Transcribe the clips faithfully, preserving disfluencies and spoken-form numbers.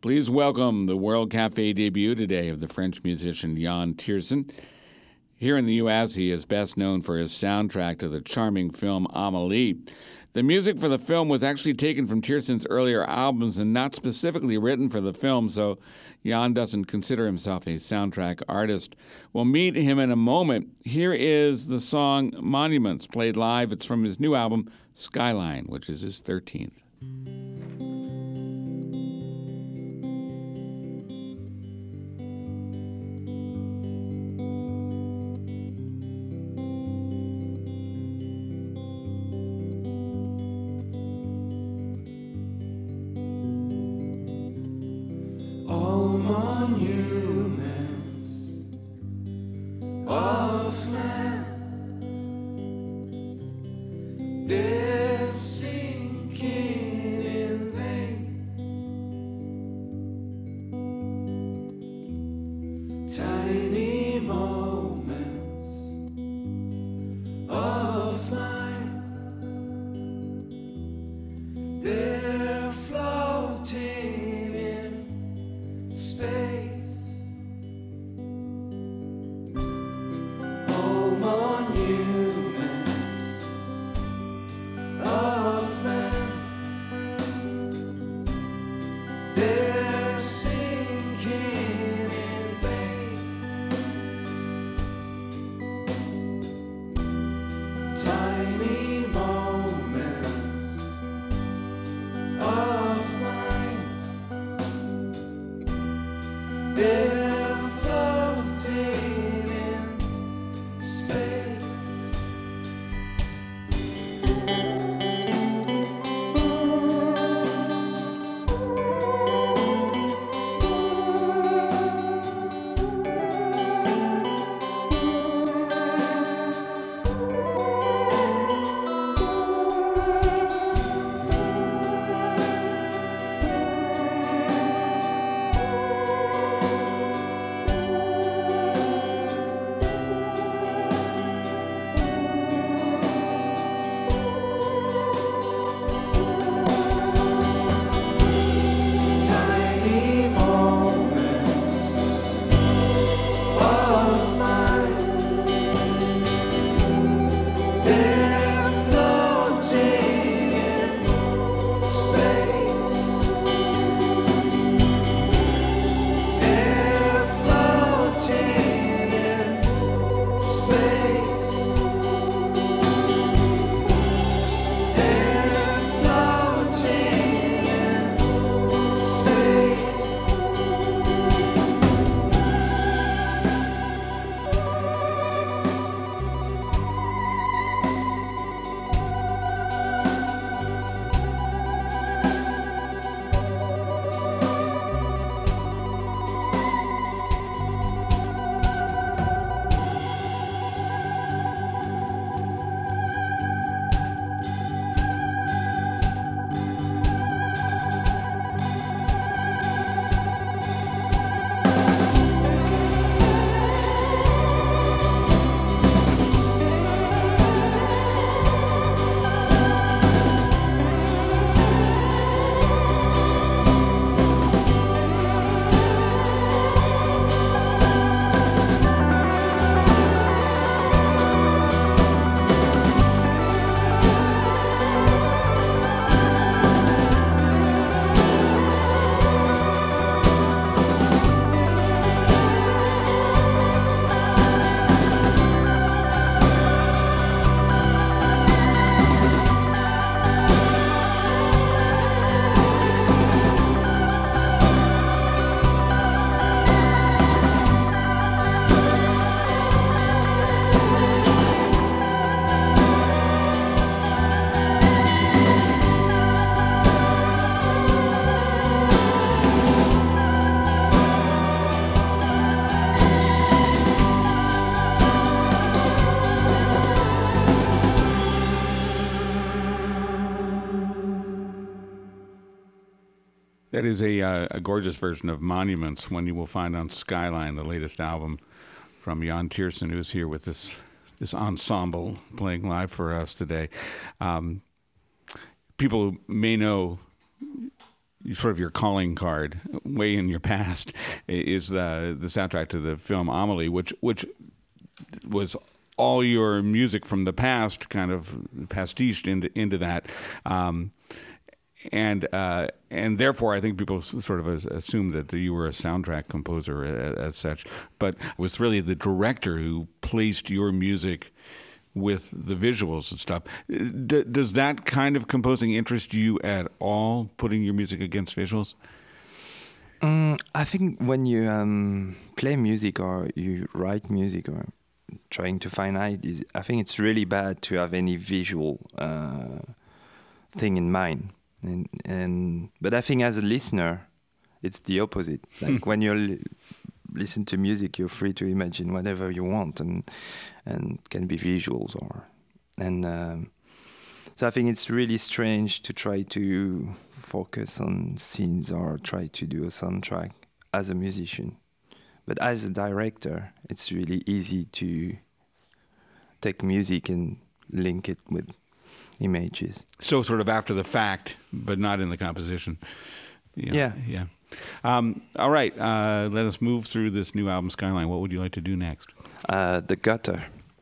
Please welcome the World Cafe debut today of the French musician Yann Tiersen. Here in the U S, he is best known for his soundtrack to the charming film Amélie. The music for the film was actually taken from Tiersen's earlier albums and not specifically written for the film, so Yann doesn't consider himself a soundtrack artist. We'll meet him in a moment. Here is the song Monuments, played live. It's from his new album, Skyline, which is his thirteenth. That is a, uh, a gorgeous version of Monuments, one you will find on Skyline, the latest album from Yann Tiersen, who's here with this this ensemble playing live for us today. Um, people may know sort of your calling card way in your past is the the soundtrack to the film Amelie, which which was all your music from the past kind of pastiched into into that. Um, And uh, and therefore, I think people sort of assumed that you were a soundtrack composer as, as such. But it was really the director who placed your music with the visuals and stuff. D- does that kind of composing interest you at all, putting your music against visuals? Um, I think when you um, play music or you write music or trying to find ideas, I think it's really bad to have any visual uh, thing in mind. And, and but I think as a listener, it's the opposite. Like when you li- listen to music, you're free to imagine whatever you want, and and can be visuals or and um, so I think it's really strange to try to focus on scenes or try to do a soundtrack as a musician. But as a director, it's really easy to take music and link it with images. So sort of after the fact, but not in the composition. Yeah. Yeah. yeah. Um, all right. Uh, let us move through this new album, Skyline. What would you like to do next? Uh, the Gutter.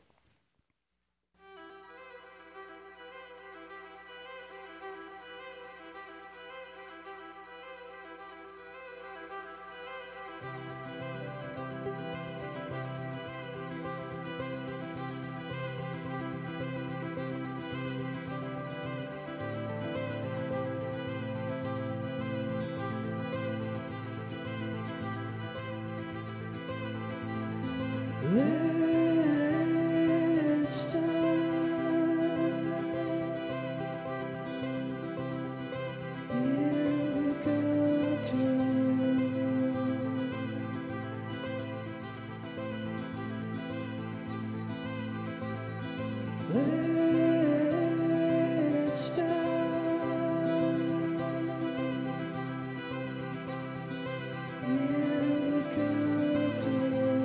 Let's start in the gutter. Let's start in the gutter.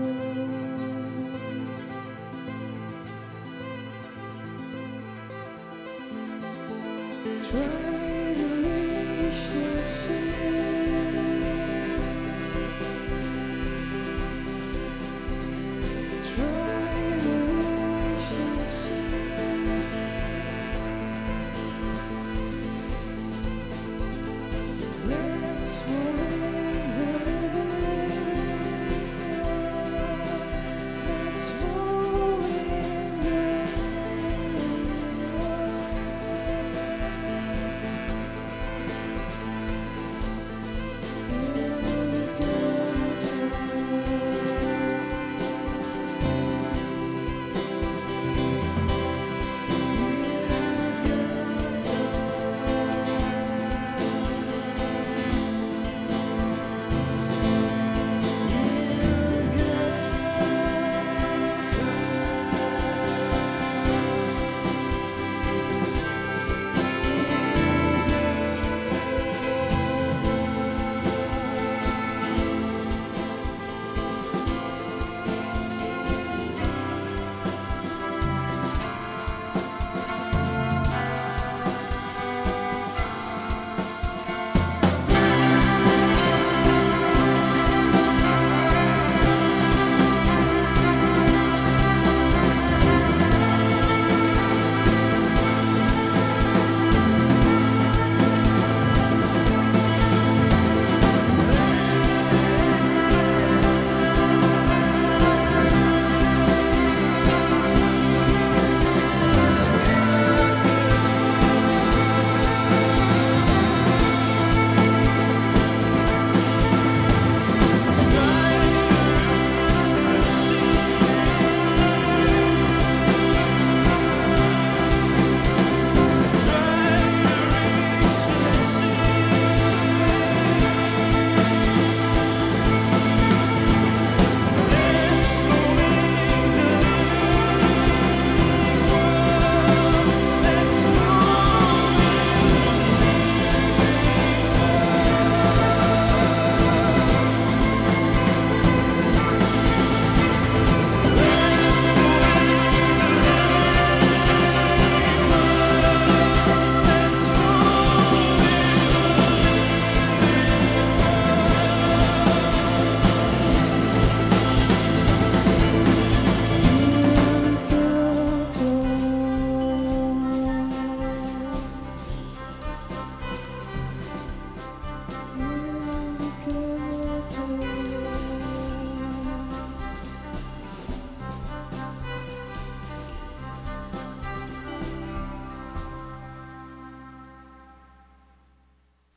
Try to reach the sea. Try to reach the sea. Let's swim the river. Let's swim the river.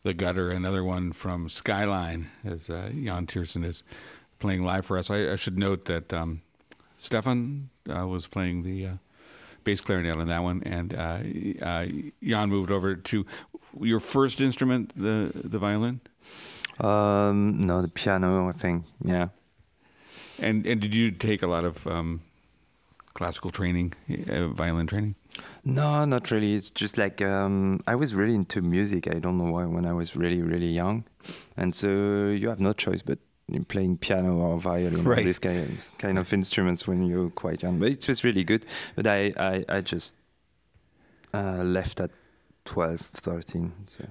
The Gutter, another one from Skyline, as uh, Jan Tiersen is playing live for us. I, I should note that um, Stefan uh, was playing the uh, bass clarinet on that one, and uh, uh, Jan moved over to your first instrument, the the violin. Um, no, the piano, I think. Yeah. And and did you take a lot of um, classical training, uh, violin training? No, not really. It's just like um, I was really into music. I don't know why when I was really, really young, and so you have no choice but playing piano or violin Right. or this kind of, kind of instruments when you're quite young. But it was really good. But I, I, I just uh, left at twelve, thirteen. So.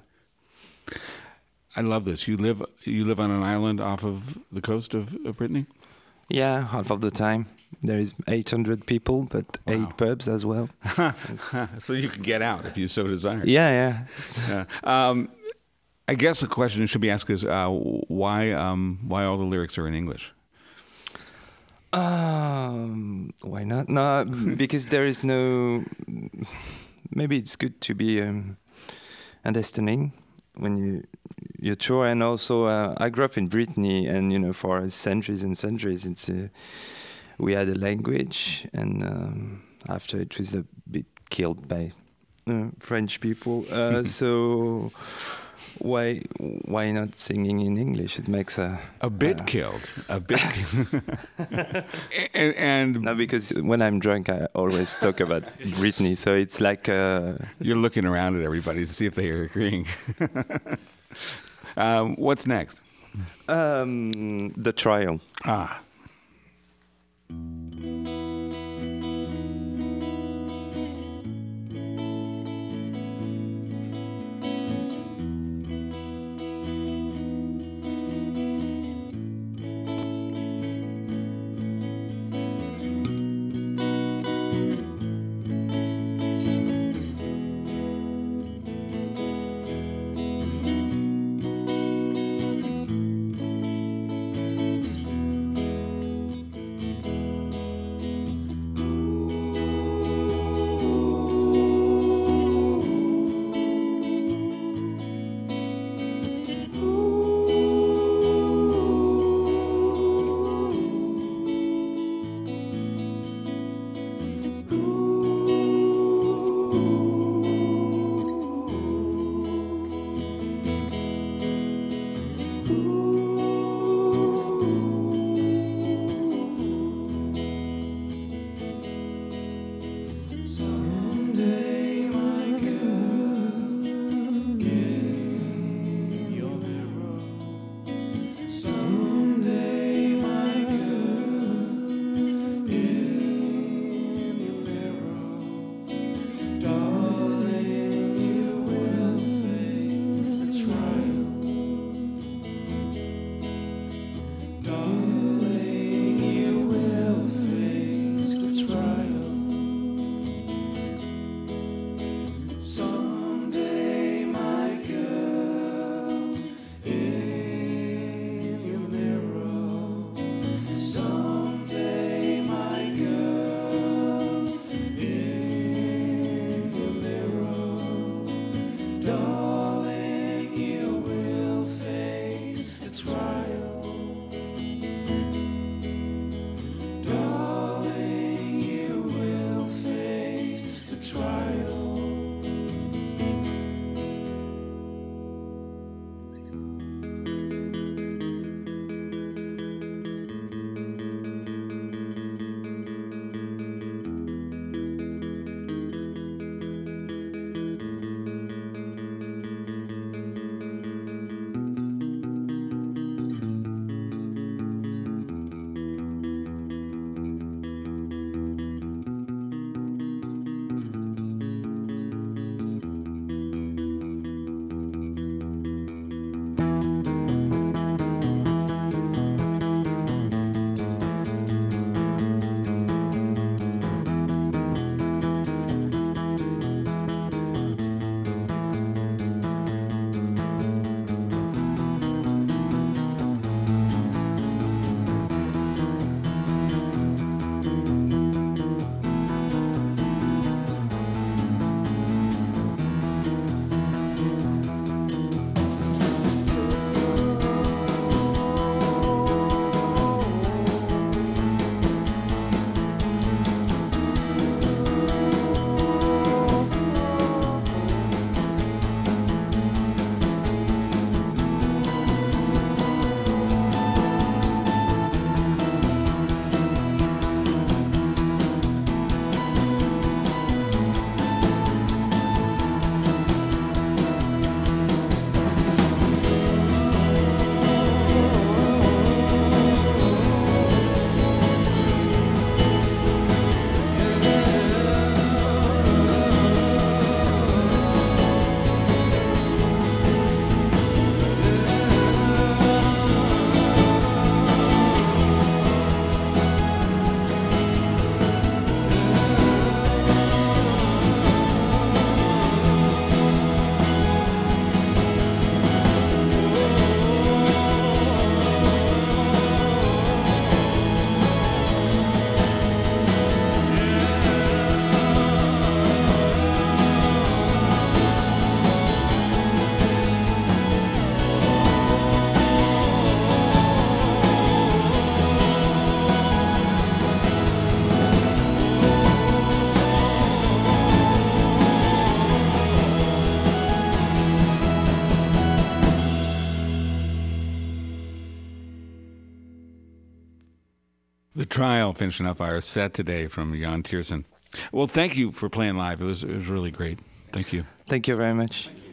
I love this. You live you live on an island off of the coast of, of Brittany? Yeah, half of the time. There is eight hundred people, but Wow. eight pubs as well. So you can get out if you so desire. Yeah, yeah. Yeah. Um, I guess the question should be asked is uh, why um, why all the lyrics are in English? Um, why not? No, because there is no. Maybe it's good to be um, understanding when you you tour, and also uh, I grew up in Brittany, and you know for centuries and centuries, it's uh, we had a language, and um, after it was a bit killed by uh, French people. Uh, so why why not singing in English? It makes a A bit uh, killed, a bit, and, and No, because when I'm drunk, I always talk about Britney. So it's like, uh, you're looking around at everybody to see if they are agreeing. um, what's next? um, the trial. Ah. The Trial, finishing up our set today from Jan Tiersen. Well, thank you for playing live. It was it was really great. Thank you. Thank you very much.